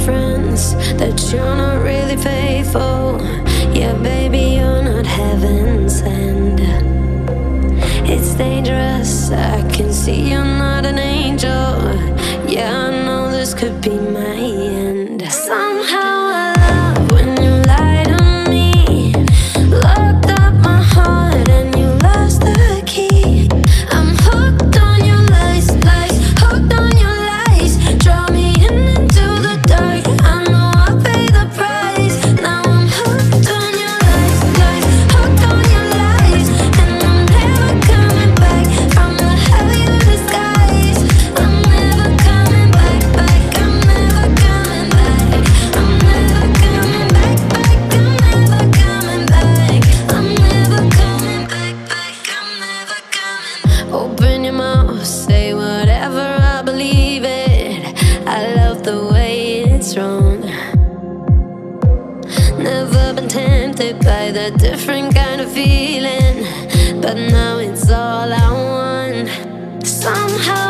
friends that you're not really faithful. Yeah, baby, you're not heaven sent. It's dangerous, I can see you're not an angel. Yeah, I know this could be my end. Somehow I love when you lie to me. Locked up my heart and you lost the key. I'm hooked on your lies, lies, hooked on your lies. Draw me into the dark, I know I'll pay the price. Now I'm hooked on your lies, lies, hooked on your lies. And I'm never coming back from the hell you disguise. I'm never coming back, back, I'm never coming back. I'm never coming back, back, I'm never coming back. I'm never coming back, back, I'm never coming. Open your mouth, say whatever, I believe it. I love the way it's wrong. Never been tempted by that different kind of feeling, but now it's all I want. Somehow